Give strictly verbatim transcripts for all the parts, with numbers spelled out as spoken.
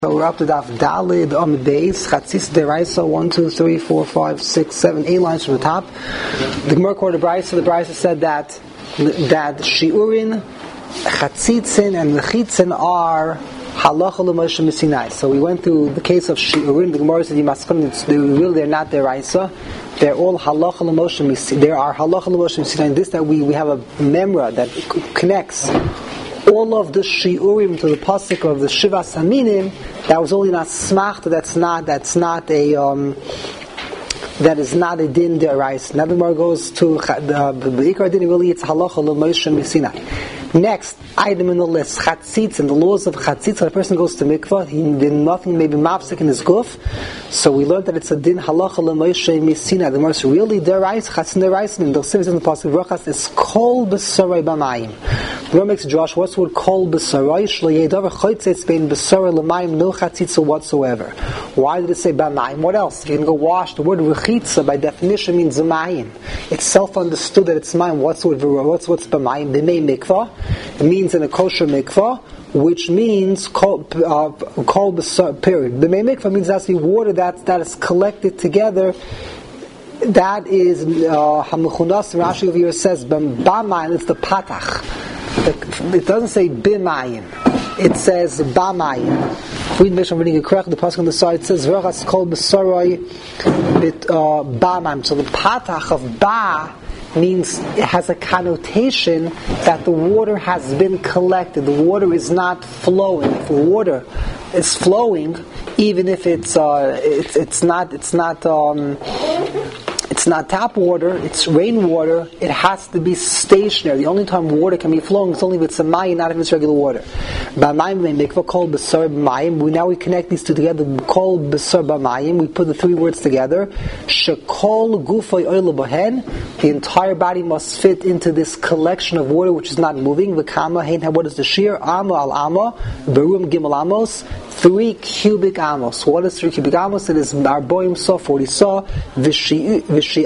So we're up to Daf Dalid on the base. Chatzis Deraisa, one, two, three, four, five, six, seven, eight lines from the top. The Gemara quoted the Brisa. The Brisa said that that Shiurin, Chatzitzin, and Lechitzin are Halacha l'Moshe Misinai. So we went through the case of Shiurin. The Gemara said you must come. They really they're not Deraisa. They're all Halacha l'Moshe Misinai. There are Halacha l'Moshe Misinai. And this that we we have a memra that connects all of the shiurim to the pasuk of the Shiva Saminim. That was only not smachta. That's not. That's not a. Um, that is not a din deraisa. Now the Gemara goes to the Beikar din. Really, it's halacha l'Moshe Misinai. Next item in the list: chatzitz and the laws of chatzitz. When a person goes to mikvah, he did nothing, maybe mafsik in his guf. So we learned that it's a din halacha l'Moshe Misinai. The most really deraisa chatzin deraisa. And the simple in the pasuk brachas is kol b'saray b'mayim. The Gemara makes Josh. What's the word kol b'saray? Shlo yedavar chotzes bein b'saray l'mayim no chatzitza whatsoever. Why did it say b'mayim? What else? If you can go wash, the word rechitza by definition means mayim. It's self-understood that it's mayim. What's the word? What's what's b'mayim? B'mei mikvah. It means in a kosher mikvah, which means kol uh, kol b'sar. Period. B'mei mikvah means that's the water that that is collected together. That is Hamechunas. Uh, Rashi over here says b'mayim. It's the patach. It doesn't say b'mayim. It says b'mayim. If we make sure I'm reading it correctly, the pasuk on the side says v'rachas kol b'sarai bit b'mayim. So the patach of ba means it has a connotation that the water has been collected. The water is not flowing. If the water is flowing, even if it's uh, it's it's not it's not. Um, It's not tap water, it's rainwater. It has to be stationary. The only time water can be flowing is only if it's a mayim, not if it's regular water. We now we connect these two together. Kol b'sar b'mayim. We put the three words together. Shekol gufay oil bohen. The entire body must fit into this collection of water which is not moving. V'kama hein. What is the shear? Amma al amma. Berum gimel amos. Three cubic amos. What is three cubic amos? It is arboim saw forty saw. V'shi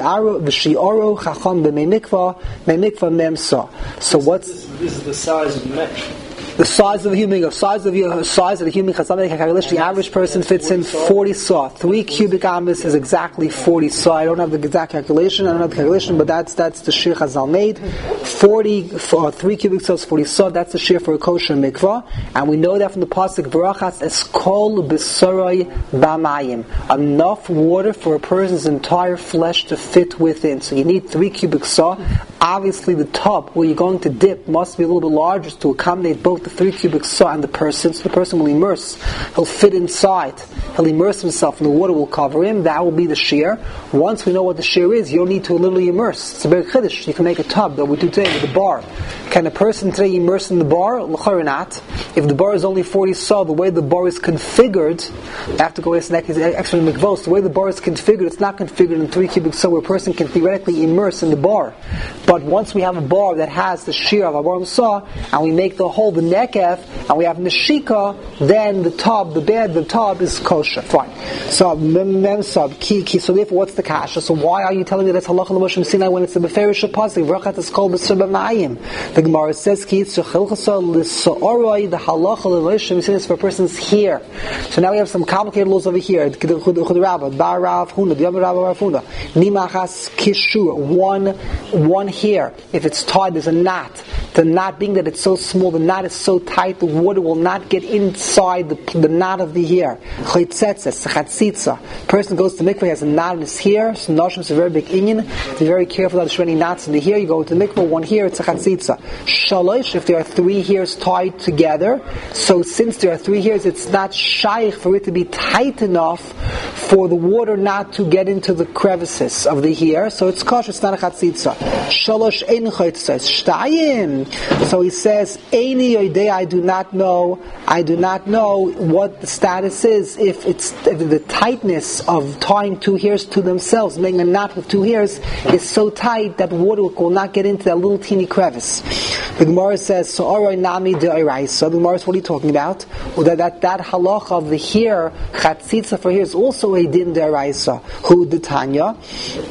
V'shi'oro chacham b'mei mikvah, mei mikvah mem sa. So what's this, this is the size of the mesh. The size of a human, the size of the size of the human chazam calculation. The average person fits in forty saw. Three cubic amas is exactly forty saw. I don't have the exact calculation. I don't have the calculation, but that's that's the shir Chazal made. Forty for three cubic saw is forty saw. That's the shir for a kosher mikvah, and we know that from the pasuk Barachas es kol b'saray b'mayim. Enough water for a person's entire flesh to fit within. So you need three cubic saw. Obviously, the tub where you're going to dip must be a little bit larger to accommodate both the three cubic saw and the person. So the person will immerse. He'll fit inside. He'll immerse himself and the water will cover him. That will be the shear. Once we know what the shear is, you don't need to literally immerse. It's a very chiddush. You can make a tub that we do today with a bar. Can a person today immerse in the bar? L'chara not. If the bar is only forty saw, the way the bar is configured, I have to go ask next extra mikvos. The way the bar is configured, it's not configured in three cubic saw where a person can theoretically immerse in the bar. But once we have a bar that has the shear of a bar saw, and we make the hole the nekef, and we have neshika, then the tub, the bed, the tub is kosher. Fine. So mem sub ki ki. So therefore, what's the kasha? So why are you telling me that's halacha l'Moshe Misinai when it's a beferish pasuk? Vrachat is called b'sar b'mayim. The Gemara says ki tzachilchasa l'sa'oroi. The halacha l'Moshe Misinai is for a person's here. So now we have some complicated laws over here. Chud Rabbah, Bar Rav Huna, Yom Rav Rav Huna, Nimachas kishur. One, one here. If it's tied, there's a knot. The knot being that it's so small, the knot is so tight, the water will not get inside the, the knot of the hair. Chaytzetzes, chatzitza. Person goes to mikveh, he has a knot in his hair. So noshim is a very big inyan. Be very careful not to show any knots in the hair. You go to mikveh, one here, it's a chatzitza. Shalosh, if there are three hairs tied together. So since there are three hairs, it's not shaykh for it to be tight enough for the water not to get into the crevices of the hair. So it's kosher, it's not a chatzitza. Shalosh ein chaytzes. Shtayim. So he says, Eini yoidei, I do not know, I do not know what the status is if it's if the tightness of tying two hairs to themselves, making a knot with two hairs, is so tight that water will not get into that little teeny crevice. The Gemara says, so Oroi Nami de Oraisa. The Gemara is, what are you talking about? Well, that, that, that halacha of the hair, chatzitza for hair, is also a din de Oraisa. Who the Tanya?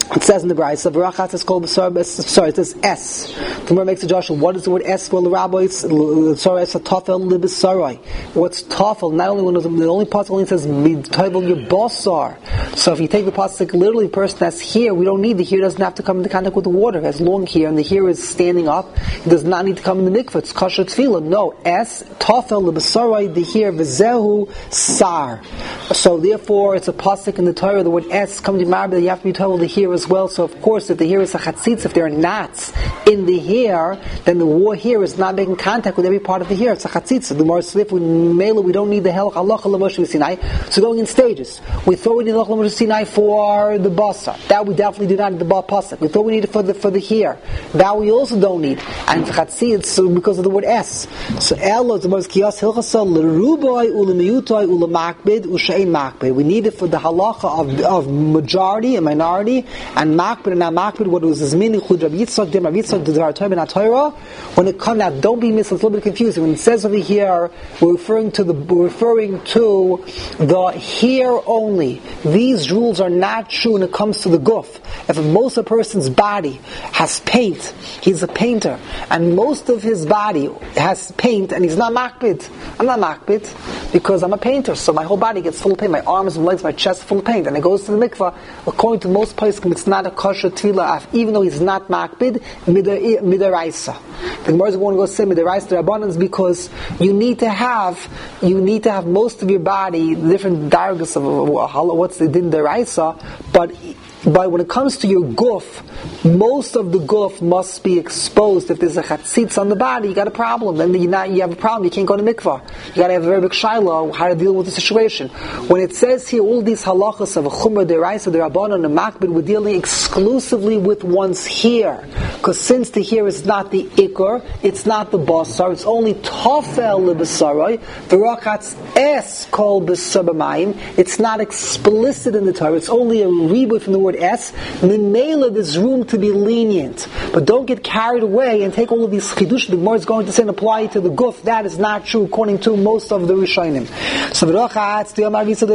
It says in the Brayso, "V'rachatz is called b'sar." Sorry, it says S. The Gemara makes a joshua. What is the word S for the rabbis? Sorry, it's a tafel libisaroi. What's tafel? Not only one of them. The only pasuk only says midtayvel your basar. So if you take the pasuk literally, the person that's here, we don't need the here doesn't have to come into contact with the water. It's long here, and the here is standing up. It does not need to come in the mikvah. It's kasher tefillah. No S tafel libisaroi. The here v'zehu sar. So therefore, it's a pasuk in the Torah. The word S comes to marbe. You have to be told the here as well. So of course, if the hair is a chatzitz, if there are knots in the hair, then the war hair is not making contact with every part of the hair. It's a chatzitz. The more slip we mele, we don't need the helach halacha l'Moshe Sinai. So going in stages. We thought we need the halacha l'Moshe Sinai for the basar. That we definitely do not need the ba pasuk. We thought we needed it for the for the hair. That we also don't need. And for chatzitz, because of the word S. So el is the most kiyas hilchasa l'rubai u'lemiyutai u'lemakbid u'shein makbid. We need it for the halacha of of majority and minority. And makbid and not makbid, what was his meaning? Chud Rabbi Yitzchak, Dim Rabbi Yitzchak, Dvar Torah and Torah. When it comes out, don't be missed. It's a little bit confusing. When it says over here, we're referring to the we're referring to the here only. These rules are not true when it comes to the guf. If most of a person's body has paint, he's a painter, and most of his body has paint, and he's not makbid. I'm not makbid because I'm a painter, so my whole body gets full of paint. My arms and legs, my chest full of paint, and it goes to the mikvah. According to most places, it's not a kosher tefillah, even though he's not makbid, midaraisa. The Gemara is going to go say midaraisa abundance because you need to have you need to have most of your body, different dargas of what's the din deraisa, but But when it comes to your guf, most of the guf must be exposed. If there's a chatzitz on the body, you got a problem. Then you not you have a problem. You can't go to mikvah. You got to have a very big shiloh how to deal with the situation. When it says here all these halachas of a chumrah deraisa derabanan and makbid, we're dealing exclusively with one's hair, because since the hair is not the ikar, it's not the basar, it's only tafel lebesarai. V'rachatz es kol besabamayim. It's not explicit in the Torah. It's only a reboot from the word S. Mimela, there's room to be lenient, but don't get carried away and take all of these chidush. The Gemara is going to say and apply it to the guf. That is not true according to most of the Rishonim. So v'rachatz the Amar Visa the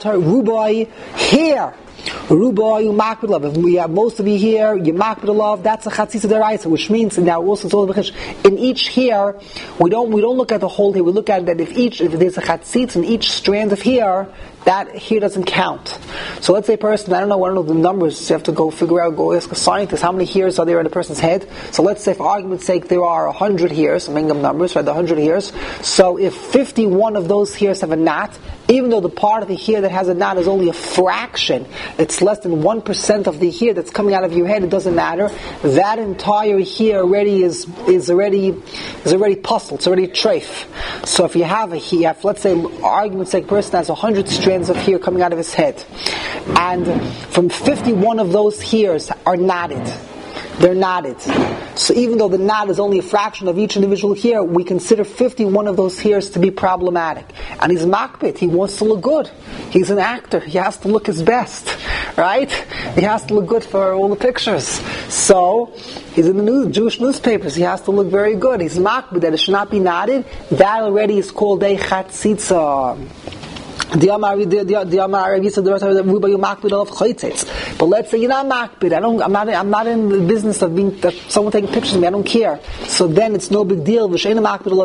Rubai here. Ruba, you makbid love. If we have most of you here, you makbid love. That's a chatzitza deraisa, which means now also in each hair, we don't we don't look at the whole hair. We look at that if each if there's a chatzitza in each strand of hair, that hair doesn't count. So let's say a person, I don't know, I don't know the numbers. You have to go figure out, go ask a scientist how many hairs are there in a person's head. So let's say, for argument's sake, there are a hundred hairs. I'm making up numbers, right? The hundred hairs. So if fifty-one of those hairs have a knot, even though the part of the hair that has a knot is only a fraction, it's less than one percent of the hair that's coming out of your head, it doesn't matter. That entire hair already is is already is already puzzled. It's already treif. So if you have a hair, let's say, argument's sake, a person has a hundred strands of hair coming out of his head, and from fifty-one of those hairs are knotted. They're knotted. So even though the knot is only a fraction of each individual hair, we consider fifty-one of those hairs to be problematic. And he's makbid. He wants to look good. He's an actor. He has to look his best. Right? He has to look good for all the pictures. So, he's in the news, Jewish newspapers. He has to look very good. He's makbid that it should not be knotted. That already is called a chatzitza. But let's say you're not makbid. I don't. I'm not. I'm not in the business of being that someone taking pictures of me. I don't care. So then it's no big deal. But the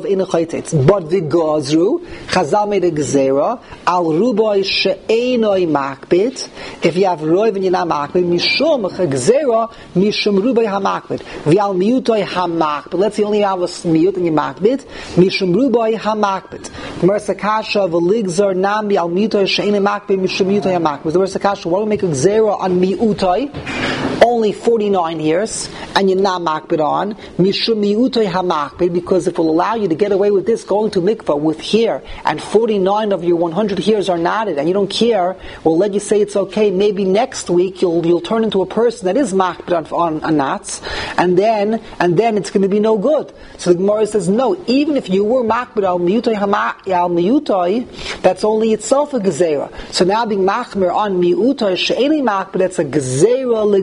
gazru Chazal made a gezerah al ruboy she'enoi makbid. If you have roiv and you're not makbid, mishum gezerah mishum ruboy hamakbid. V'al miutoy hamakbid. Let's say you only have a miut and you're makbid. Mishum ruboy hamakbid. Mersakasha v'ligzar nam. Al miutoy she'enei makbid mishum miutoy hamakbid. The Mersakasha, why don't we make a gezerah on miutoy? Only forty-nine years, and you're not makbid on mishum miutoy hamakbid, because it will allow you to get away with this going to mikvah with hair, and forty-nine of your one hundred hairs are knotted, and you don't care. We'll let you say it's okay. Maybe next week you'll you'll turn into a person that is makbid on, on, on knots, and then and then it's going to be no good. So the Gemara says no. Even if you were makbid al miutoy hamak al miutoy, that's only itself a gezerah. So now being machmer on miutoy she'enei makbid, that's a gezerah legezerah.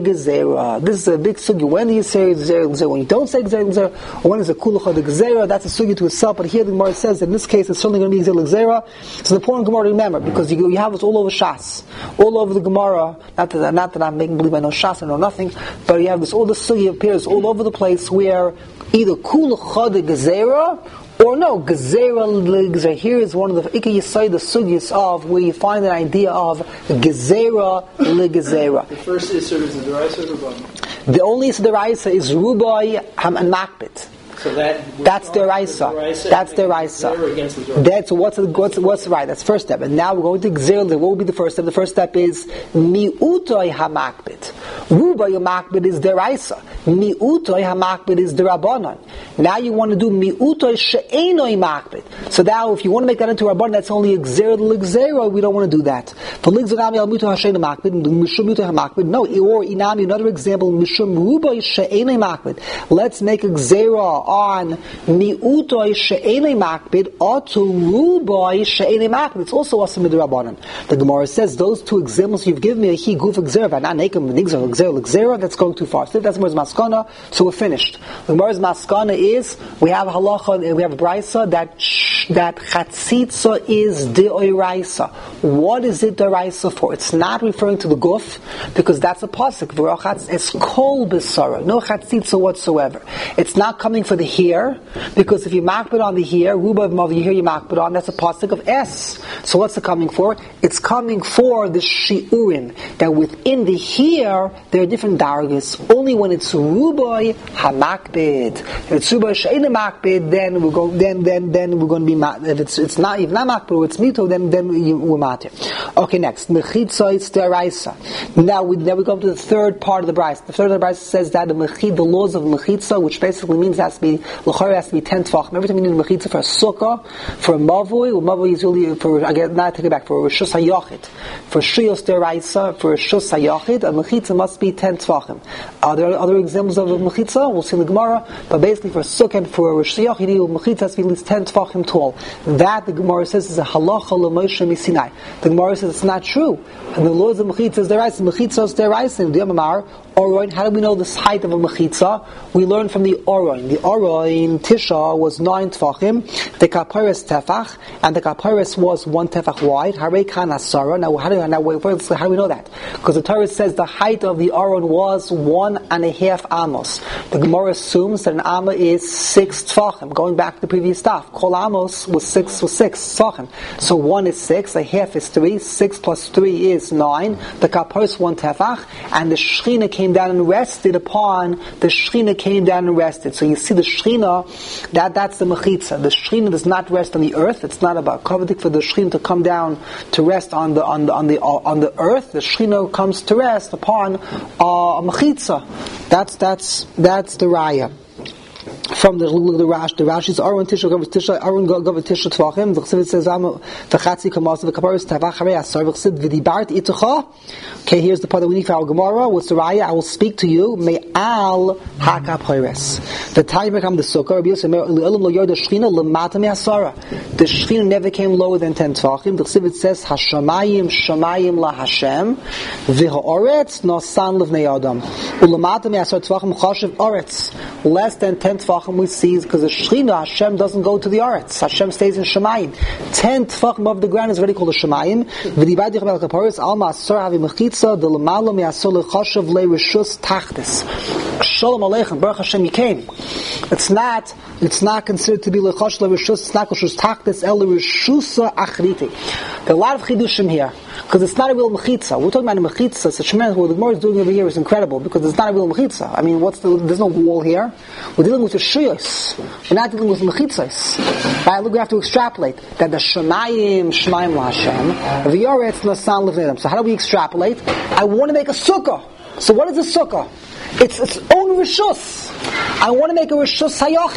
Gezerah. This is a big sugi. When do you say Gezerah Gezerah? When you don't say Gezerah Gezerah, or when is a Kulach the Gezerah? That's a sugi to itself. But here the Gemara says that in this case it's certainly going to be Gezerah Gezerah. It's an important Gemara to remember because you, you have this all over Shas, all over the Gemara. Not that not that I'm making believe I know Shas, I know nothing, but you have this all the sugi appears all over the place where either Kulach the Gezerah. Or no, Gezerah Ligzerah. Here is one of the Ikka Yisai, the Sugyas of where you find an idea of Gezerah Ligzerah. The first Isser is the Deraisa or the Rabban? The only Isser Deraisa is Rubai Ham and Makbit. So that that's the Raisa. That's the Raisa. That's what's what's what's right. That's first step. And now we're going to Gezerah. What will be the first step? The first step is Mi'utoi Hamakbit. Rubai Hamakbit is the Raisa. Mi'utoi Hamakbit is the Rabbanon. Now you want to do Mi'utoi She'enoi Makbit. So now if you want to make that into Rabbanon, that's only a Gezerah Ligzerah. We don't want to do that. For Ligzerah Al Mu'utoi Hashe'enoi Makbit, Mishum Mu'utoi Hamakbit. No, or Inami, another example, Mishum Rubai She'enoi Makbit. Let's make a Gezerah on mi'utoi she'enei makbid or to rubai she'enei makbid. It's also awesome with the Rabbanan. The Gemara says those two examples you've given me, he guf gzera, not nekem nigzer gzera gzera. That's going too far. So that's Gemara's maskana. So we're finished. The Gemara's maskana is we have a halacha, we have a brisa that that chatzitza is deoraisa. What is it deoraisa for? It's not referring to the guf because that's a pasuk. It's kol besara, no chatzitza whatsoever. It's not coming for the here, because if you makbid on the here, ruba of mav, you hear you makbid on, that's a pasuk of S. So what's it coming for? It's coming for the shiurin, that within the here, there are different dargis. Only when it's rubai hamakbid. If it's rubai she'ena makbid, then we're going, then, then, then we're going to be, ma- if it's, it's not, if not makbid, or it's mito, then, then we, we're matir. Okay, next. Mechitza, it's deraisa. Now we, then we go to the third part of the brayse. The third of the brayse says that the mechid, the laws of mechitza, which basically means it has to be l'chara has to be ten tvachim. Every time you need a mechitza for a sukkah, for a mavui, well, mavui is really for again. Not take it back for a rishus hayachid, for shiyos deraisa, for a shus hayachid, a mechitza must be ten tvachim. Are there other examples of a mechitza? We'll see in the Gemara. But basically, for a sukkah and for a rishus hayachid, a mechitza has to be at least ten tvachim tall. That the Gemara says is a halacha l'Moshe misinai. The Gemara says it's not true. And the laws of mechitza is deraisa. Mechitza is deraisa. In the Yamamar, Oroin. How do we know the height of a mechitza? We learn from the Oroin. The Oroin Tisha was nine tefachim. The kaparis tefach, and the kaparis was one tefach wide. Harei kan asara. Now, how do we, now, how do we know that? Because the Torah says the height of the Oroin was one and a half amos. The Gemara assumes that an amma is six tefachim. Going back to the previous stuff, kol amos was six was six tefachim. So one is six, a half is three, six plus three is nine. The kaparis one tefach, and the Shechina came down and rested upon the Shechina came down and rested. So you see the Shechina, that that's the mechitza. The Shechina does not rest on the earth. It's not about coveting for the Shechina to come down to rest on the on the on the on the earth. The Shechina comes to rest upon uh, a mechitza. That's that's that's the raya. From the the Rash, the Rash is Aaron Tisha Gav Tisha Aaron Gav Tisha Tvachim. The Chassid says Am the Chatzi Kamas the Kaparis Tavach Harei Asar. The Chassid V'dibart Itacha. Okay, here's the part that we need for our Gemara. What's the raya? I will speak to you. May al Hakapires. The time become the Sukkah. Rabbi Yosef Elam Lo Yor the Shechina Lamata Me Asara. The Shechina never came lower than ten Tvachim. The Chassid says Hashamayim Shamayim La Hashem V'Ha'oretz Nosan Levnei Adam Ulamata Me Asar Tvachim Chashiv Oretz. Less than ten Tvachim we see because the Shechina Hashem doesn't go to the Aretz. Hashem stays in Shemayim. Ten Tvachim above the ground is already called a Shemayim. V'dibad Yichabel Kaparis Alma Asar Havi Mechitza the Lamalo Me Asar LeChashav Le Rishus Tachtis. Shalom Aleichem Baruch Hashem you came. It's not. It's not considered to be LeChashav Le Rishus. It's not Rishus Tachtis El Rishusa Achriti. There are a lot of chidushim here because it's not a real mechitza. We're talking about a mechitza. So Shemana, what the Gemara is doing over here is incredible because it's not a real mechitza. I mean, what's the? There's no wall here. We're dealing with the shuyos. We're not dealing with mechitzas. Right? Look, we have to extrapolate that the Shemayim Shemayim LaHashem the Yoretz Nasan Levnei. So how do we extrapolate? I want to make a sukkah. So what is a sukkah? It's its own rishus. I want to make a rishus hayachid.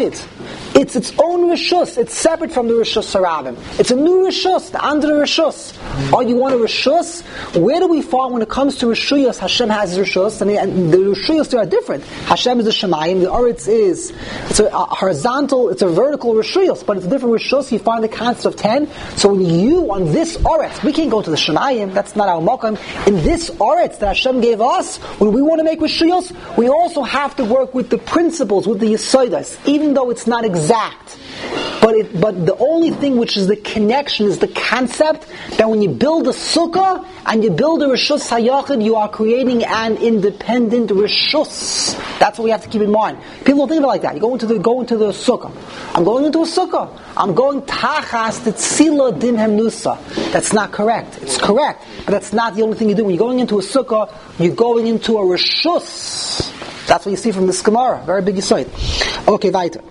It's its own Rishus. It's separate from the Rishus Harabim. It's a new Rishus, the under Rishus. Oh, you want a Rishus? Where do we find when it comes to Rishuyos, Hashem has his Rishus, and the, and the Rishuyos there are different. Hashem is the Shemayim, the Oretz is, it's a, a horizontal, it's a vertical Rishuyos, but it's a different Rishus. You find the concept of ten. So when you, on this Oretz, we can't go to the Shemayim, that's not our Mokam. In this Oretz that Hashem gave us, when we want to make Rishuyos, we also have to work with the principles, with the Yesodas, even though it's not exact. But it, but the only thing which is the connection is the concept that when you build a sukkah and you build a Rishus Hayachid, you are creating an independent Rishus. That's what we have to keep in mind. People don't think of it like that. You go into the go into the sukkah. I'm going into a sukkah. I'm going tachas the tzila dimhem nusa. That's not correct. It's correct, but that's not the only thing you do. When you're going into a sukkah, you're going into a Rishus. That's what you see from the Gemara. Very big yisoid. Okay, weiter.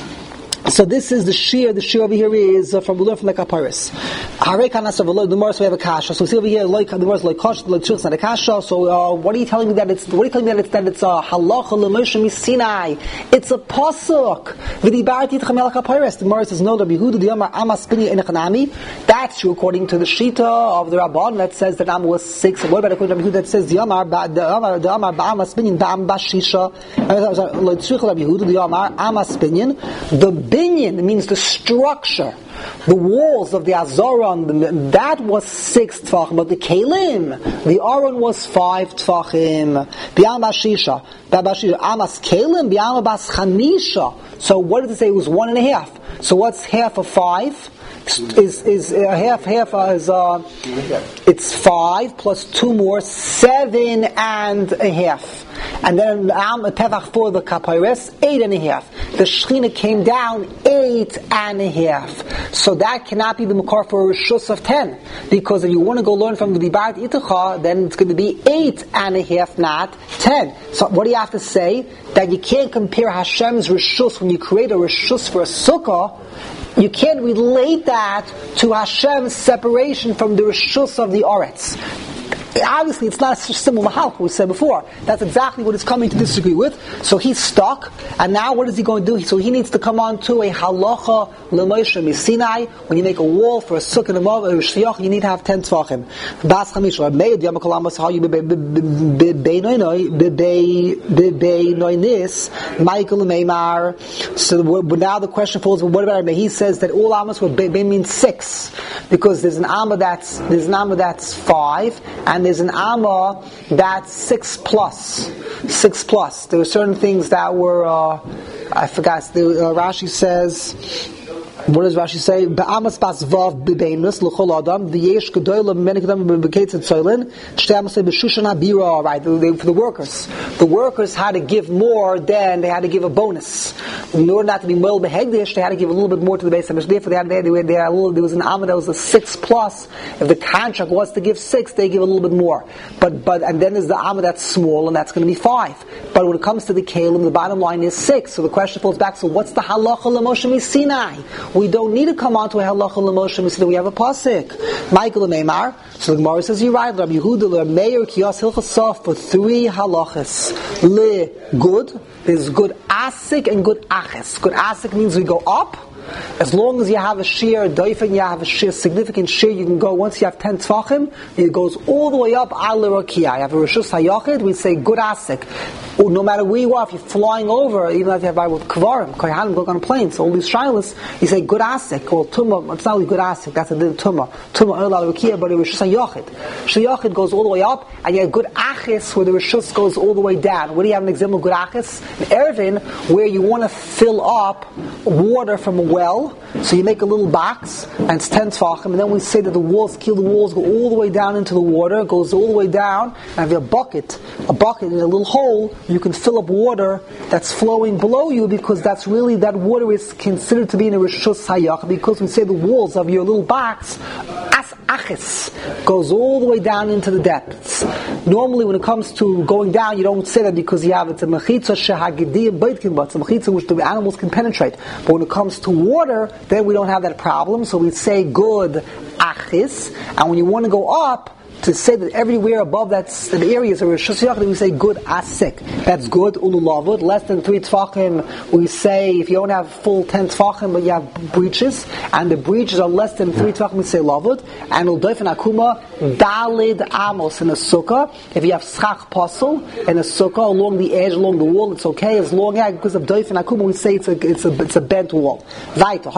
So this is the shear. The shear over here is uh, from we learn from the Kaparis. Harei kanas of the Morris we have a kasha. So we see over here like the Morris like kasha, like truths not a kasha. So uh, what are you telling me that it's? What are you telling me that it's that it's a halacha l'Moshe miSinai? It's a pasuk. V'dibarti t'chamel Kaparis. The Morris says no. The Yehuda the Yomar Amas Spini Enechanami. That's true according to the Shita of the Rabban that says that Am was six. And what about according to the Yehuda that says the Yomar the Yomar the Yomar Ba'amas Spini Ba'am Bashisha? Like truth of Yehuda the Yomar Amas Spini. The Binyan means the structure, the walls of the Azoron, that was six tfachim, but the Kelim, the Aron was five tfachim. B'yam Bashisha, Bashisha, Amas Kelim, B'yam Bas Chamisha. So what did it say? It was one and a half. So what's half of five? Is is uh, half half uh, is uh, it's five plus two more, seven and a half. And then Am Tevach for the Kapayres, eight and a half. The Shechina came down eight and a half. So that cannot be the Makar for a Rishus of ten. Because if you want to go learn from the Dibart Itacha, then it's going to be eight and a half, not ten. So what do you have to say? That you can't compare Hashem's Rishus when you create a Rishus for a Sukkah. You can't relate that to Hashem's separation from the Rishus of the Oretz. Obviously, it's not a simple mahalch, we said before. That's exactly what it's coming to disagree with. So he's stuck, and now what is he going to do? So he needs to come on to a halacha l'Moshe miSinai. When you make a wall for a sukkah and a mov, a shliach, you need to have ten tzvachim. Bas chamish or meid yom kolamas how you bebeinoinis Michael Meimar. So now the question falls: well, what about He says that all amas were be means six because there's an amma that's there's an amma that's five and there's an Amma that's six plus. Six plus. There were certain things that were, uh, I forgot, the, uh, Rashi says, what does Rashi say? Ba'amas bas vav b'beinus l'chol adam v'yesh gedoyla b'menik adam b'beketz etzoylin shtei amas b'shushana bira. Right, for the workers, the workers had to give more than they had to give a bonus. In order not to be well behegdish, they had to give a little bit more to the base of Therefore, they had they, they, they had a little. There was an amma that was a six plus. If the contract was to give six, they give a little bit more. But but and then there's the amma that's small, and that's going to be five. But when it comes to the kalim, the bottom line is six. So the question falls back: so what's the halacha l'Moshe miSinai? We don't need to come on to a halacha l'Moshe miSinai. We have a pasuk. Michael Neymar. So the Gemara says you're right. Rabbi Yehuda le Meir Kiyas Hilchasaf for three halachas. Le good. There's good asik and good aches. Good asik means we go up. As long as you have a sheer doifin, you have a sheer, significant sheer, you can go, once you have ten tfachim, it goes all the way up, al rakia. You have a Rishus Hayachid, we say good asik. Or no matter where you are, if you're flying over, even if you have Bible with Kvarim, Kohanim go on a plane, so all these shilas, you say good asik, or tumah, it's not only good asik, that's a din tumah. Tumah al rakia, but a Rishus Hayachid. Shayachid goes all the way up, and you have good achis, where the Rishus goes all the way down. What do you have an example of good achis? In Erevin, where you want to fill up water from a well, so you make a little box, and it's ten tfachim, and then we say that the walls, kill the walls, go all the way down into the water, it goes all the way down, and if you have a bucket, a bucket in a little hole, you can fill up water that's flowing below you, because that's really, that water is considered to be in a Rishus Hayach, because we say the walls of your little box, as achis, goes all the way down into the depths. Normally when it comes to going down, you don't say that because you have, it's a mechitza shehagidiyah beitkin, but it's a mechitza which the animals can penetrate. But when it comes to water, then we don't have that problem, so we say good achis, and when you want to go up, to say that everywhere above that the areas are Rishus Yachid, we say good asik. That's good, ululavud. Less than three tefachim, we say if you don't have full ten tefachim, but you have breaches, and the breaches are less than three tefachim, we say lavud. And uldoifen akuma, dalid amos in a sukkah. If you have schach pasul in a sukkah along the edge, along the wall, it's okay. As long as because of doifen akuma, we say it's a it's a it's a bent wall. Right. So,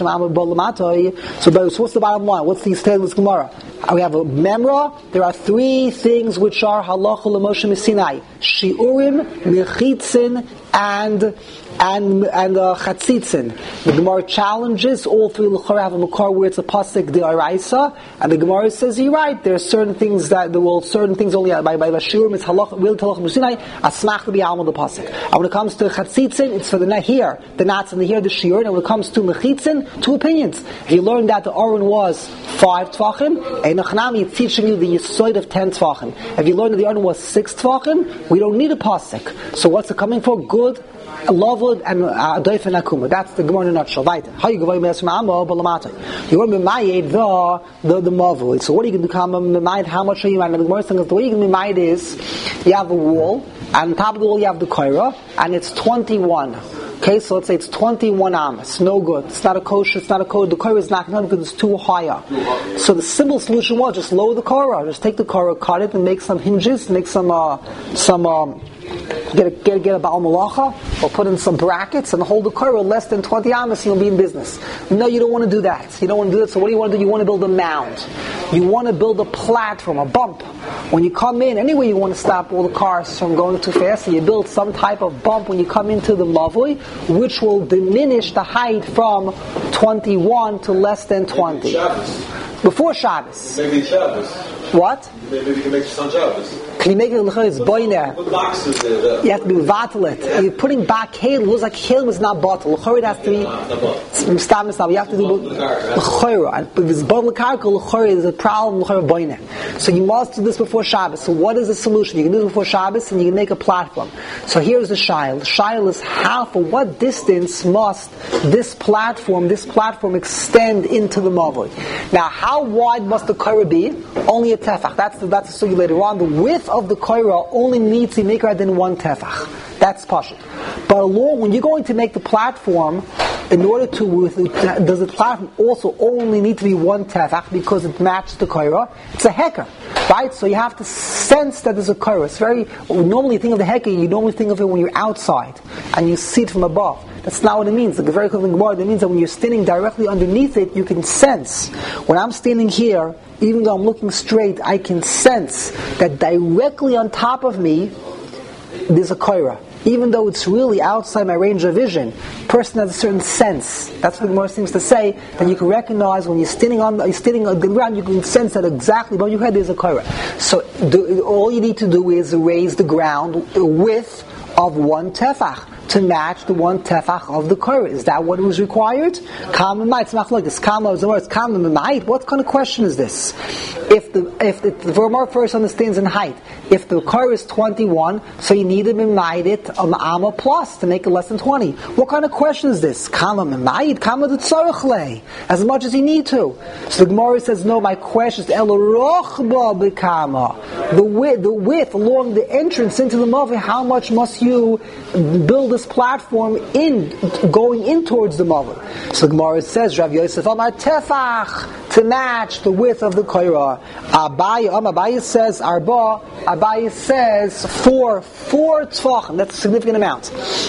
what's the bottom line? What's the statement of Gemara? We have a memra. There are three things which are halacha l'Moshe Sinai: shiurim, mechitzin, and and and uh, chatzitzin. The Gemara challenges all three. L'chora have a makar where it's a pasuk the araisa, and the Gemara says you're right. There are certain things that there will certain things only by by the shiurim it's halacha will halacha Sinai asmach to be alma the pasuk. And when it comes to chatzitzin, it's for the here the knots and the here the shiur. And when it comes to mechitzin, two opinions. If you learn that the Aron was five tvachim, and Nachnami is teaching you the yisoid of ten tvachim. If you learn that the Aron was six tvachim, we don't need a pasuk. So what's it coming for? Good. Lavud and Doif and Akuma. That's the Gemara in a nutshell. Right. How you go away from Amo Balamata? You want to be the the the Mavud. So what are you going to come Memayed? How much are you? And the Gemara saying the way you can be Memayed is you have a wall, and on top of the wall you have the Kaira, and it's twenty-one. Okay, so let's say it's twenty-one amas. No good. It's not a kosher. It's not a code. The Kaira is not good because it's too higher. So the simple solution was just lower the Kaira. Just take the Kaira, cut it, and make some hinges, make some uh, some. Um, Get a, get a, get a Baal Malacha, or put in some brackets and hold the Korah less than twenty amas, you'll be in business. No, you don't want to do that. You don't want to do that. So what do you want to do? You want to build a mound. You want to build a platform, a bump. When you come in, anyway, you want to stop all the cars from going too fast. So you build some type of bump when you come into the Mavui, which will diminish the height from twenty-one to less than twenty. Shabbos. Before Shabbos. Maybe Shabbos. What? Maybe we can make it on Shabbos. Can you make it l'chayis boiner? Put boxes there. You have to be vatal it. You're putting back hail. It looks like hail was not bottle. L'chayis has to be. Stop, stop. You have to do l'chayis. And if it's bottle karka, l'chayis is a problem. L'chayis boiner. So you must do this before Shabbos. So what is the solution? You can do it before Shabbos, and you can make a platform. So here's the shail. The shail is how, for what distance must this platform, this platform extend into the mavoi? Now, how wide must the korah be? Only a tefach. That's the that's the sugi later on. The width of the korah only needs to make than one tefach. That's pashut. But along when you're going to make the platform, in order to does the platform also only need to be one tefach because it matches the korah? It's a heker, right? So you have to sense that there's a korah. It's very normally you think of the heker. You normally think of it when you're outside and you see it from above. That's not what it means. The very clear Gemara, it means that when you're standing directly underneath it, you can sense. When I'm standing here, even though I'm looking straight, I can sense that directly on top of me, there's a koira. Even though it's really outside my range of vision, person has a certain sense. That's what the Gemara seems to say, that you can recognize when you're standing on, you're standing on the ground, you can sense that exactly above your head there's a koira. So do, all you need to do is raise the ground width of one tefach to match the one tefach of the korah. Is that what was required? Kama might. It's not like this. Kama is the word. Kama might. What kind of question is this? If the if the, the Vermar first understands in height, if the korah is twenty-one, so you need to might it an amma plus to make it less than twenty. What kind of question is this? Kama might. Kama the tzarichle. As much as you need to. So the Gemara says, no. My question is el rochba b'kama. The width, the width along the entrance into the mavi. How much must you build this platform in going in towards the mavi? So the Gemara says, Rav Yosef Amar tefach to match the width of the koira. Abaye, um, Abaye says arba. Abaye says four, four tefachim. That's a significant amount.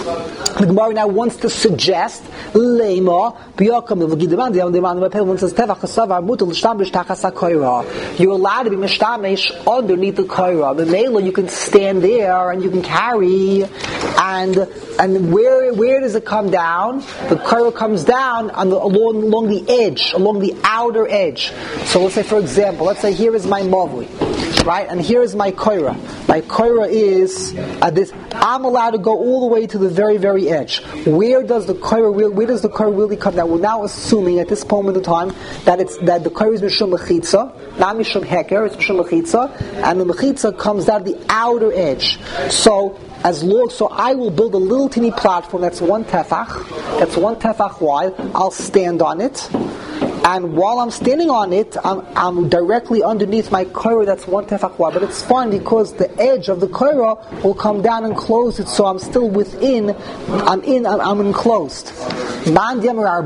The Gemara now wants to suggest lema biyakam v'gidaman. The Gemara one says tefach kasav armuta l'shtabish tachas hakoira. You're allowed to be mishtamesh underneath the koira. The mela you can stand there and you can carry. And and where where does it come down? The koira comes down on the, along along the edge, along the outer edge. So let's say, for example, let's say here is my mavli, right? And here is my koira. My koira is uh, this. I'm allowed to go all the way to the very very edge. Where does the koira really, where does the koira really come down? We're now assuming at this moment in time that it's that the koira is mishum mechitza, not mishum heker. It's mishum mechitza, and the mechitza comes down the outer edge. So. As long, so I will build a little teeny platform that's one tefach, that's one tefach wide. I'll stand on it. And while I'm standing on it, I'm, I'm directly underneath my koira that's one tefach wide. But it's fine because the edge of the koira will come down and close it, so I'm still within, I'm in, I'm, I'm enclosed. Man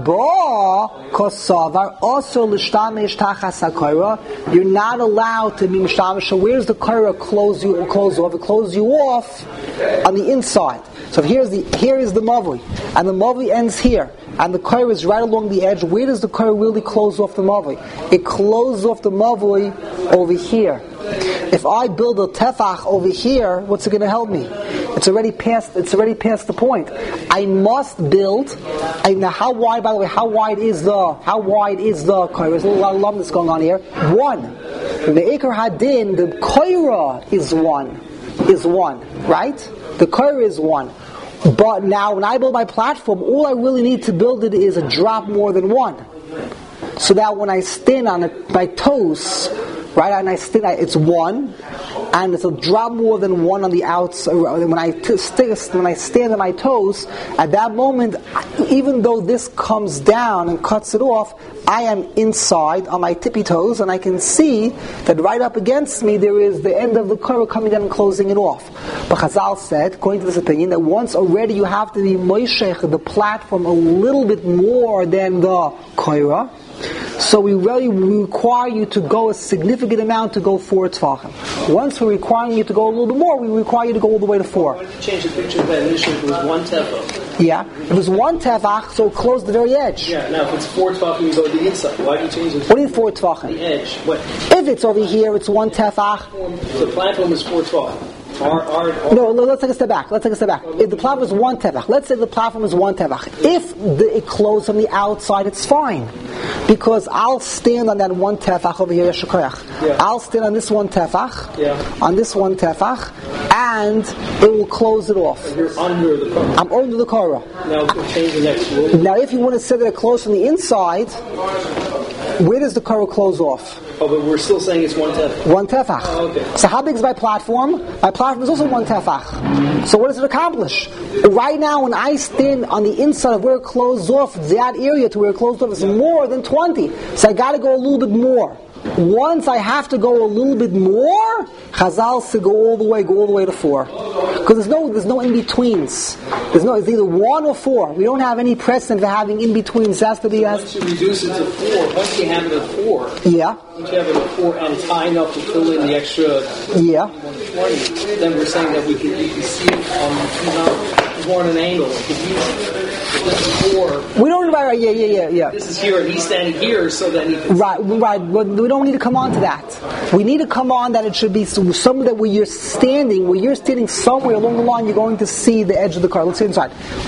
Arba kosavar also l'shtamesh tachas hakoira. You're not allowed to be mishtamesh. So where's the koira close you close off? It closes you off on the inside. So here's the here is the mavui, and the mavui ends here, and the koira is right along the edge. Where does the koira really close off the mavui? It closes off the mavui over here. If I build a tefach over here, what's it going to help me? It's already past. It's already past the point. I must build. I, now, how wide? By the way, how wide is the? How wide is the koira? There's a lot of lum that's going on here. One. The Iker Hadin, the koira is one. Is one, right? The koira is one. But now, when I build my platform, all I really need to build it is a drop more than one. So that when I stand on it, my toes, right, and I stand, it's one, and it's a drop more than one on the outside. When I t- st- when I stand on my toes, at that moment, even though this comes down and cuts it off, I am inside on my tippy toes, and I can see that right up against me there is the end of the koira coming down and closing it off. But Chazal said, according to this opinion, that once already you have to be moishech the platform a little bit more than the koira. So we really we require you to go a significant amount to go four tefachim. Once we're requiring you to go a little bit more, we require you to go all the way to four. Why did you change the picture of that initially? It was one tefach. Yeah, it was one tefach, so it closed the very edge. Yeah, now if it's four tefachim, you go to the inside. Why do you change it? What do you mean four tefachim? The edge. What? If it's over here, it's one tefach. The platform is four tefachim. Our, our, our no, let's take a step back. Let's take a step back. If the platform is one tefach, let's say the platform is one tefach. If the, it closed from the outside, it's fine, because I'll stand on that one tefach over here. Yeah. I'll stand on this one tefach, yeah. on this one tefach, and it will close it off. And you're under the koira. I'm under the koira. Now we'll change the next rule. Now, if you want to say that it closed from the inside, where does the koira close off? Oh, but we're still saying it's one tefach. One tefach. Oh, okay. So how big is my platform? My platform is also one tefach. So what does it accomplish? Right now, when I stand on the inside of where it closed off, that area to where it closed off is more than twenty. So I got to go a little bit more. Once I have to go a little bit more, Chazal said go all the way, go all the way to four. Because there's no, there's no in-betweens. There's no, it's either one or four. We don't have any precedent for having in-betweens. It has to be... So once you reduce it to four, once you have it at four, yeah. once you have it at four and tie enough to fill in the extra yeah. one twenty, then we're saying that we can, you can see it on two numbers, more on an angle. If you, if this is four, we don't... Right, yeah, yeah, yeah, yeah. This is here and he's standing here, so that he can... Right, right. But we don't need to come on to that. We need to come on that it should be somewhere that where you're standing, where you're standing somewhere along the line, you're going to see the edge of the car. Let's see inside.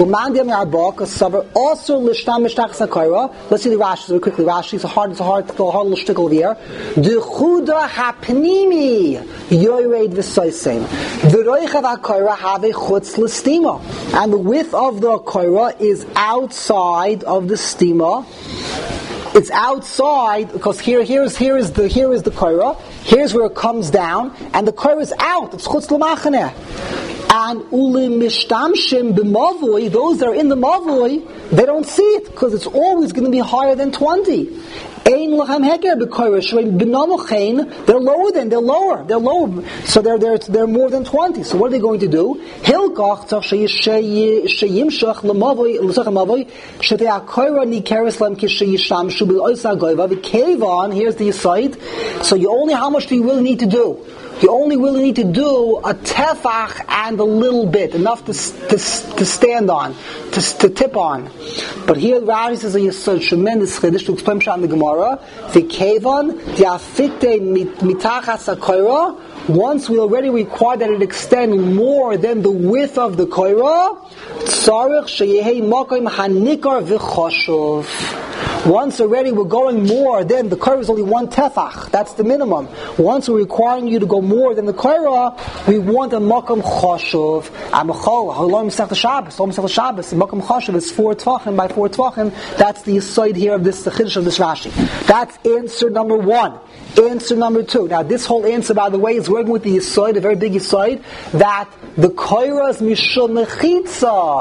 Also, let's see the Rashi very quickly. Rashi, it's a hard, it's a hard, it's a hard little shtick over here. The chuda hapnimi yored v'soisem. The roichav hakoira have a chutz l'stima, and the width of the koira is outside of the stima. It's outside because here, here's here is the here is the koira. Here's where it comes down, and the koira is out. It's chutz l'machaneh. And ulim mishtamshim b'mavui, those that are in the mavui, they don't see it because it's always going to be higher than twenty. Ein lachem heker b'koira shvein b'namochein. They're lower than they're lower. They're lower. So they're they're they're more than twenty. So what are they going to do? Hilkach tzach sheyimshach lemavui l'sach mavui shetei hakoira nikeres lem kisheyishtamshu b'oisa goyva v'kevan. Here's the side. So you only how much do you really need to do? You only really need to do a tefach and a little bit, enough to to, to stand on, to, to tip on. But here Rashi says a tremendous chiddush to explain Pshat in the Gemara. The kevan, the afite mitachas hakoira. Once we already require that it extend more than the width of the koira, tzarich sheyehei makom hanikar v'choshuv. Once already we're going more than the koira is only one tefach. That's the minimum. Once we're requiring you to go more than the koira, we want a makom choshuv. Amachol halom mesech Shabbos, halom mesech Shabbos. Makom choshuv is four tefachim by four tefachim. That's the side here of this the chiddush of this Rashi. That's answer number one. Answer number two. Now, this whole answer, by the way, is working with the yisoid, a very big yisoid, that the koira is mishul mechitza.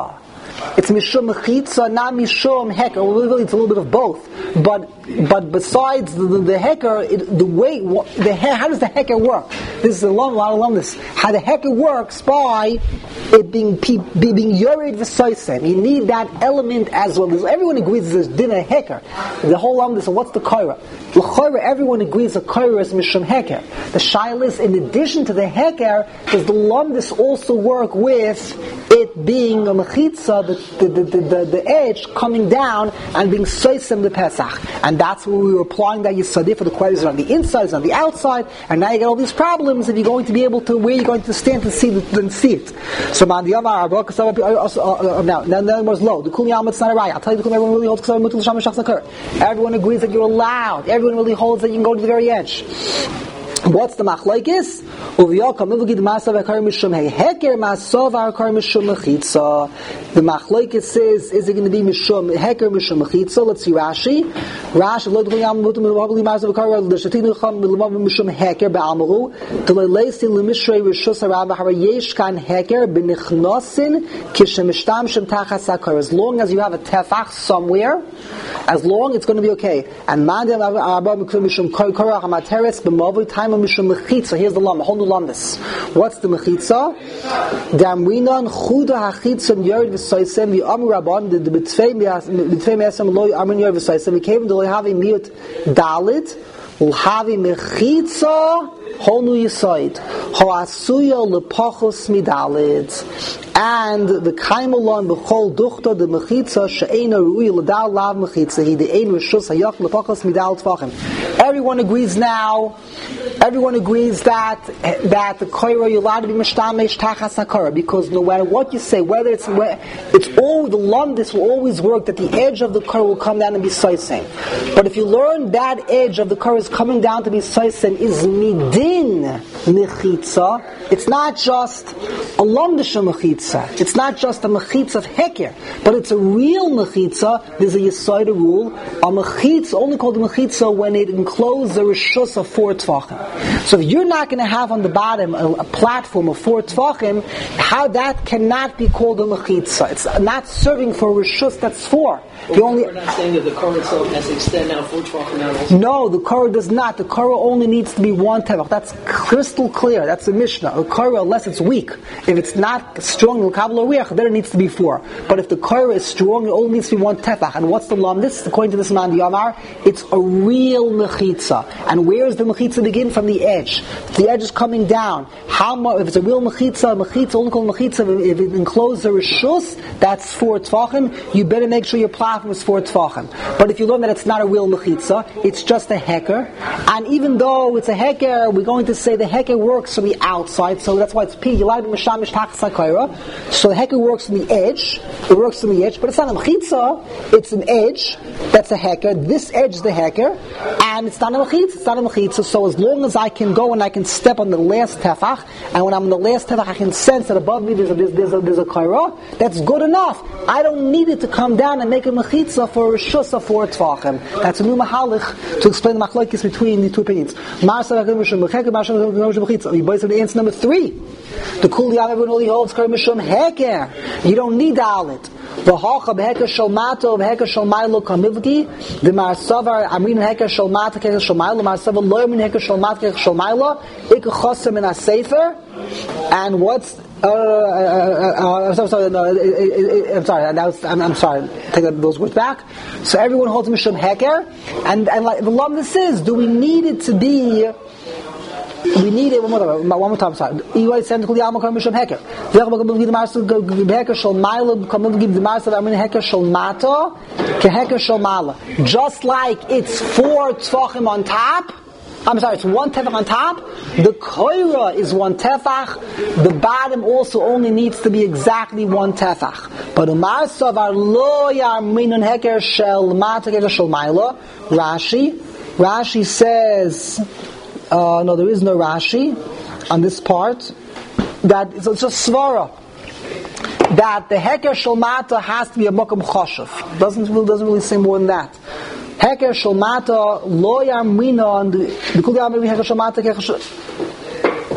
It's mishum mechitza, not mishum heker. Well, really, it's a little bit of both. But but besides the, the, the heker, it, the way the how does the heker work? This is a long, lot of alumnus. How the heker works by it being being yored v'soisem. You need that element as well. Because everyone agrees there's dinner heker. The whole alumnus. And what's the kaira? The kaira, everyone agrees the kaira is mishum heker. The shaila is, in addition to the heker, does the lumdis also work with it being a mechitza, the the, the, the the edge coming down and being soisem the Pesach, and that's where we were applying that yisadi for the questions on the inside, on the outside, and now you get all these problems if you're going to be able to where you're going to stand to see the, and see it. So man, the Amar now now now was low. The kul yam it's not a right. I'll tell you the kul everyone really holds because mutul sham shach. Everyone agrees that you're allowed. Everyone really holds that you can go to the very edge. What's the machlokes? Uviyakam mivugid masav hakar mishum heker masav hakar mishum mechitza. The machlokes says, is it going to be mishum heker mishum mechitza? Let's see Rashi. Rashi lo dvayam mutum mivugid masav hakar l'shatinu cham milumav mishum heker be'amaru t'leileisi l'mishrei rishus harab hara yesh kan heker b'nichnosin kishemishtam shem tachas hakar. As long as you have a tefach somewhere, as long it's going to be okay. And mandem abba mishum korach amateres b'mavu time. So here's the lam, a whole new lamdis. What's the mechitza? Damrinan chuda hachitzim yerd v'soisem v'amur rabban the b'tzvei me'asem lo amin yerd v'soisem v'kevim do have a miut dalit u'havi mechitza whole new yisoid ha'asuya lepachos midalit. And the kaimalon b'chol duchta the mechitza she'ena ru'i l'dal lav mechitza he the ein rishus hayach lepachos midal tvachim. Everyone agrees now. Everyone agrees that that the koira you're allowed to be mishtamesh tachas hakara, because no matter what you say, whether it's it's all the lumdis will always work that the edge of the koira will come down and be soisem. But if you learn that edge of the koira is coming down to be soisem is midin mechitza, it's not just a lumdisha mechitza. It's not just a mechitza of heker, but it's a real mechitza. There's a yisoida rule. A mechitza only called a mechitza when it encloses a rishus of four tvachim. So if you're not going to have on the bottom a, a platform of four tvachim, how that cannot be called a mechitza? It's not serving for a rishus that's four. Well, you only, we're not saying that the korah itself has to extend out four tvachim out also. No, the korah does not. The korah only needs to be one tefach. That's crystal clear. That's the Mishnah. A korah, unless it's weak, if it's not strong in kabbalah riach, then it needs to be four. But if the korah is strong, it only needs to be one tefach. And what's the lam? This, according to this man Yamar, it's a real mechitza. And where does the mechitza begin? From the edge. The edge is coming down. How much? If it's a real mechitza, mechitza only called mechitza. If it encloses a rishus, that's four tvachim. You better make sure your platform is four tvachim. But if you learn that it's not a real mechitza, it's just a heker. And even though it's a heker, we're going to say the heker works from the outside. So that's why it's p. You like mishamish tachas hakayra. So the heker works from the edge. It works from the edge, but it's not a mechitza. It's an edge. That's a heker. This edge is the heker, and it's not a mechitza. It's not a mechitza. So as long as I can go and I can step on the last tefach, and when I'm in the last tefach, I can sense that above me there's a, there's a, there's a kaira, that's good enough. I don't need it to come down and make a mechitza for a shusa for a tvachim. That's a new mahalich to explain the machlokes between the two opinions. The answer number three. The kul yav everyone only holds kar mishum heker. You don't need the alit. The hacha beheker shel mato beheker shel ma'ilo kamivki. The marsavar amrin heker shel mato heker shel ma'ilo. Marsavar lo amrin heker shel mato heker shel ma'ilo. Ik chosem in a sefer. And what's uh, uh, uh, uh, I'm sorry, no, it, it, it, I'm sorry. That was, I'm, I'm sorry. Take those words back. So everyone holds mishum heker, and and like the law this is, do we need it to be? We need it one more time. One more time. Sorry. You send the Kuliyama Mishum Heker. The Heker Shal Ma'ala come give the Master. I mean Heker Shal Mata, Ke Heker Shal Ma'ala. Just like it's four tefachim on top. I'm sorry, it's one tefach on top. The koira is one tefach. The bottom also only needs to be exactly one tefach. But Umar Savar Lo Yarminun Heker Shal Mata Heker Shal Ma'ala. Rashi. Rashi says. Uh, no, there is no Rashi on this part. That it's just svara that the heker shalmata has to be a mokum choshev. Doesn't doesn't really say more than that. Heker shalmata lo yarmina and the kul yarmina heker shalmata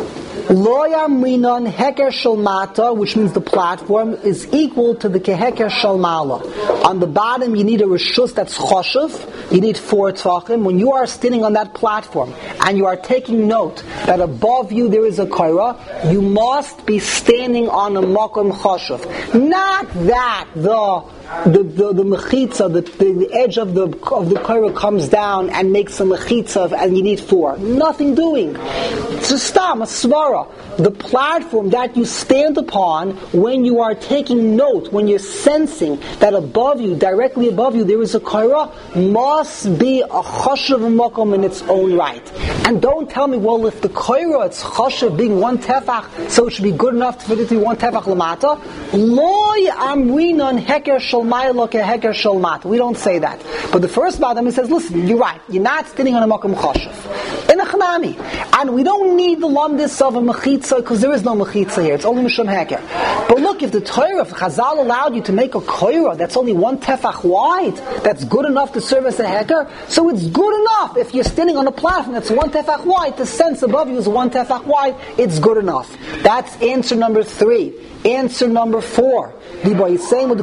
Lo yaminon heker shel mata, which means the platform, is equal to the keheker shel mala. On the bottom, you need a reshus that's choshev. You need four tvachim. When you are standing on that platform and you are taking note that above you there is a kaira, you must be standing on a makom choshev. Not that the the the, the mechitza, the, the, the edge of the of the kaira comes down and makes a mechitza, and you need four. Nothing doing. It's a stam, a svara. The platform that you stand upon when you are taking note, when you're sensing that above you, directly above you, there is a kaira, must be a choshev makom in its own right. And don't tell me, well, if the kaira, it's choshev being one tefach, so it should be good enough for it to be one tefach lamata. Loy amrinon heker shel ma'ala ke heker shel mata. We don't say that. But the first Adam, he says, listen, you're right. You're not standing on a makom choshev. In a chanami. And we don't need the lamdis of a mechitza, because there is no mechitza here. It's only mishum heker. But look, if the Torah, if Chazal allowed you to make a kaira that's only one tefach wide, that's good enough to serve as a heker, so it's good enough. If you're standing on a platform that's one tefach wide, the sense above you is one tefach wide, it's good enough. That's answer number three. Answer number four. Everyone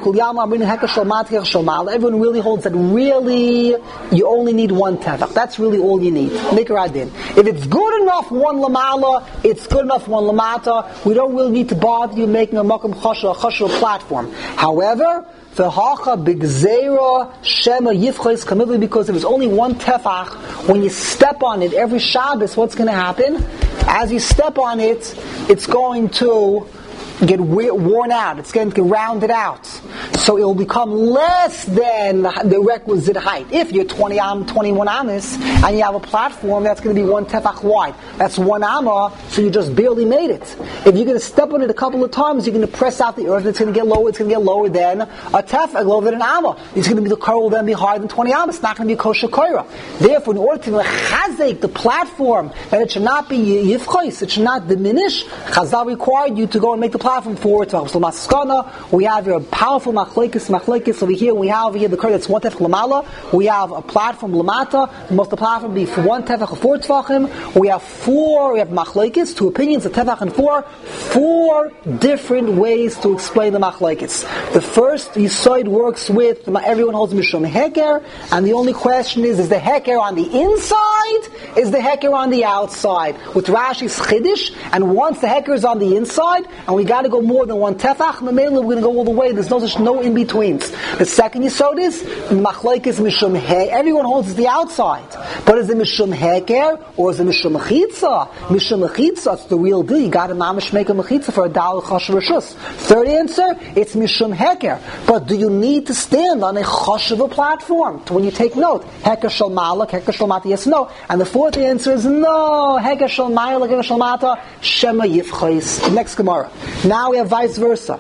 really holds that really you only need one tefach. That's really all you need. Make a radin. If it's good enough one lamala, it's good enough one lamata. We don't really need to bother you making a makom choshev, a choshev platform. However, v'hacha b'gzeira shema yifchos kamivli, because if there's only one tefach, when you step on it every Shabbos, what's going to happen? As you step on it, it's going to get worn out. It's going to get rounded out. So it will become less than the requisite height. If you're twenty am, twenty-one amas, and you have a platform that's going to be one tefach wide, that's one amma, so you just barely made it. If you're going to step on it a couple of times, you're going to press out the earth, it's going to get lower, it's going to get lower than a tefach, lower than an amma. It's going to be the kaira will then be higher than twenty amas. It's not going to be a kosher kaira. Therefore, in order to chazek the platform, that it should not be yifchos, it should not diminish, Chazal required you to go and make the platform forward to so maskana. We have your powerful machlekes machlekes over here. We have here the curve that's one tefach lamala. We have a platform lamata. Must the platform be for one tefach or four tefachim? We have four. We have machlekes, two opinions, a tefach and four. Four different ways to explain the machlekes. The first yisoid works with everyone holds mishum heker, and the only question is: is the heker on the inside? Is the heker on the outside? With Rashi's chiddush, and once the heker is on the inside, and we got to go more than one tefach, we're going to go all the way. There's no such no in betweens. The second yisod is machlekes mishum he. Everyone holds the outside, but is it mishum heker or is it mishum mechitza? Mishum mechitza, it's the real deal. You got to mamish make a mechitza for a dal chashav rishus. Third answer, it's mishum heker. But do you need to stand on a chashav platform to when you take note? Heker shel malak, heker shel mata, yes, no. And the fourth answer is no. Heker shel malak, heker shel mata, shema yifchos. Next Gemara. Now we have vice versa.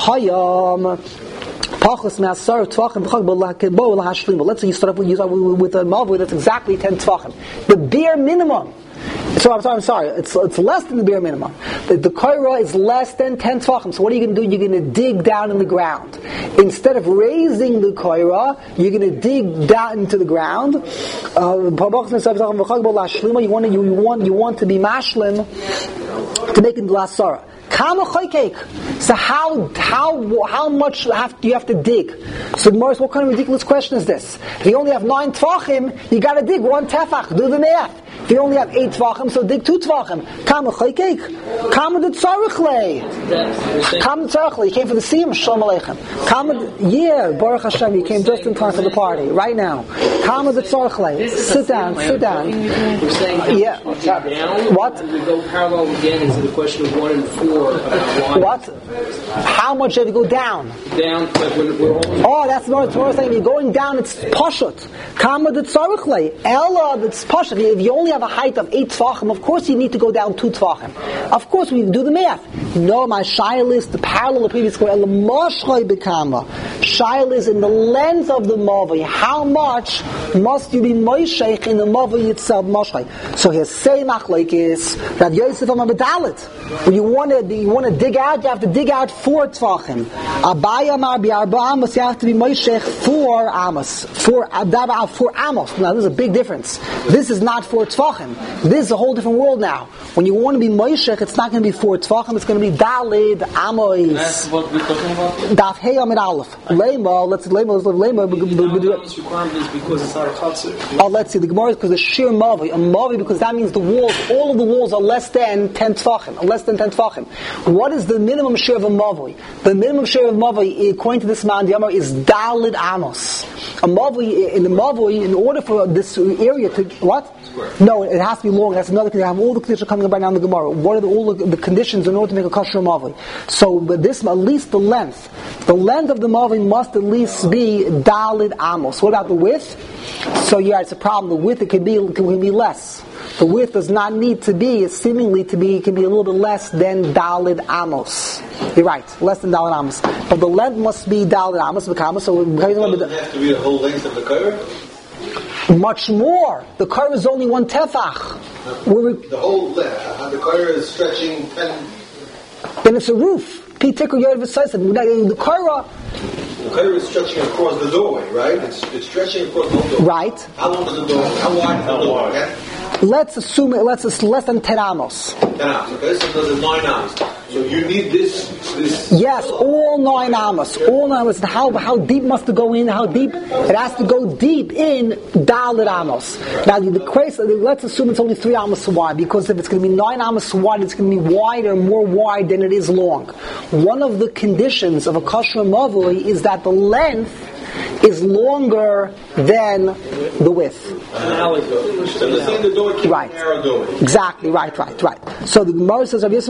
L'chayom pachos me'asar tvachim v'chag bo lahashlim. Let's say you start up with, with a mavui that's exactly ten tvachim. The bare minimum. So I'm sorry, I'm sorry. It's it's less than the bare minimum. The, the kaira is less than ten tvachim. So what are you going to do? You're going to dig down in the ground. Instead of raising the kaira, you're going to dig down into the ground. Uh, you want to, you, you want you want to be mashlim to make it lasara. So how how how much have, do you have to dig? So Morris, what kind of ridiculous question is this? If you only have nine tvachim, you got to dig one tefach. Do the math. If you only have eight tvachim, so dig two tvachim. Kama chaykeik. Kama the tzarichle. Kama the tzarichle. You came for the siyum. Shalom aleichem. Kama, yeah, Baruch Hashem. You came just in time for the party. Right now. Kama the tzarichle. Sit down. Sit down. Yeah. What? We go parallel again. Is it a question of one and four? What? How much have you go down? Down. Like when we're only oh, that's the Torah saying. You're going down. It's pashut. Kama the tzarichle. Ella, it's pashut. If you only have a height of eight tvachim, of course you need to go down two tvachim. Of course we do the math. No, my shail is the parallel of the previous square. Shail is in the length of the mavi. How much must you be moisheich in the mavi itself? Moshchai. So here say machlekes Rav Yosef on Medalit. When you want to you want to dig out, you have to dig out four tvachim. Abaya Amar bi'arba amos, you have to be moishech four amos. Four, four amos. Now, there's a big difference. This is not four tvachim. This is a whole different world now. When you want to be moishech, it's not going to be four tvachim, it's going to be dalid amos. That's what we're talking about? Daf hey amid aleph. Lema, let's lema, let's lema. The requirement is because it's not a chatzir. Oh, let's see. The Gemara is because the sheer mavi, a mavi, because that means the walls, all of the walls are less than ten tvachim, less than ten tvachim. What is the minimum share of a mavi? The minimum share of mavi, according to this man, the Amar, is dalid amos. A mavi, in the mavi, in order for this area to what? No, it has to be long. That's another thing. I have all the conditions coming up right now in the Gemara. What are the, all the, the conditions in order to make a kosher mavi? So, but this, at least the length, the length of the mavi must at least be dalid amos. What about the width? So yeah, it's a problem. The width, it can be, it can be less. The width does not need to be, seemingly to be, it can be a little bit less than dalid amos. You're right, less than dalid amos. But the length must be dalid amos. So it doesn't have to be the whole length of the curve? Much more. The curve is only one tefach. The whole length. The curve is stretching ten. Then it's a roof. The curve. The curve is stretching across the doorway, right? It's, it's stretching across the doorway. Right. How long is the doorway? How wide is the doorway? Okay? Let's assume it. Let's it's less than ten amos. Ten amos. Okay, so there's nine amos. So you need this. This. Yes, all nine amos. All nine amos. How how deep must it go in? How deep? It has to go deep in dalid amos. Now the question. Let's assume it's only three amos wide, because if it's going to be nine amos wide, it's going to be wider, more wide than it is long. One of the conditions of a kosher mavui is that the length is longer than the width. Right. Exactly. Right. Right. Right. So the Gemara says, so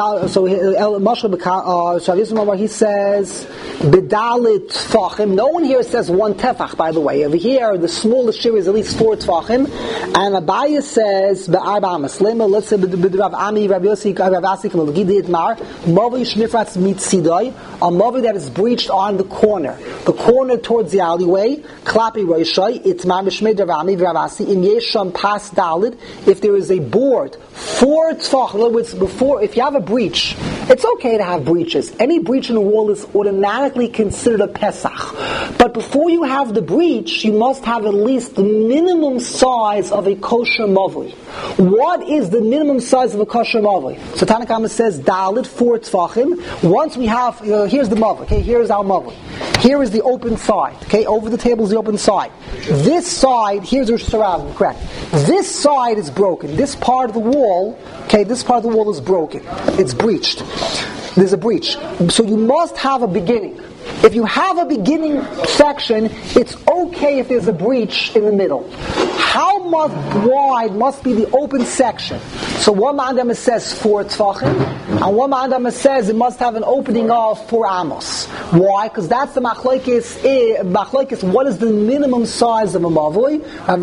uh, he says, "Bedalit tefachim." No one here says one tefach. By the way, over here the smallest shir is at least four tefachim, and Abaye says be'arba amos. Let's say Rav Ami, Rav Yossi, Rav Asi from Gidi Itmar, mavi shnifratz mitzidai, a mavi that is breached on the corner, the corner towards the alleyway. Klapi roishai, it's mamishmei Ravami Vravasi in yesham pas dalid. If there is a board for tzvach, in other words, before, if you have a breach, it's okay to have breaches. Any breach in the wall is automatically considered a pesach. But before you have the breach, you must have at least the minimum size of a kosher mavui. What is the minimum size of a kosher mavui? So Tanakama says dalid four tzvachim. Once we have, uh, here's the mavui. Okay, here's our mavui. Here is the open side. Okay, over the table is the open side. This side, here's Rosh Hashanah, correct. This side is broken. This part of the wall, okay, this part of the wall is broken. It's breached. There's a breach. So you must have a beginning. If you have a beginning section, it's okay if there's a breach in the middle. How much wide must be the open section? So one Ma'andama says four tefachim, and one Ma'andama says it must have an opening of four amos. Why? Because that's the machlokes. Machlokes. What is the minimum size of a mavui?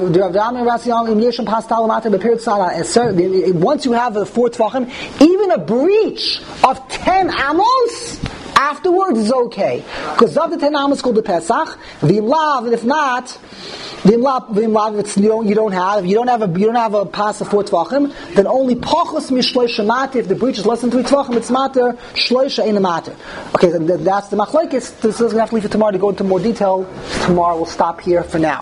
Once you have the four tefachim, even a breach of ten amos, afterwards is okay, because of the ten amos called the Pesach. V'im lav, and if not, v'im lav, v'im lav, it's you don't, you don't have, you don't have a, you don't have a pass of four tvachim, then only pachos mishloisha mater. If the breach is less than three tvachim, it's mater. Shloisha ain't a mater. Okay, then that's the machlokes. This is going to have to leave it tomorrow to go into more detail. Tomorrow we'll stop here for now.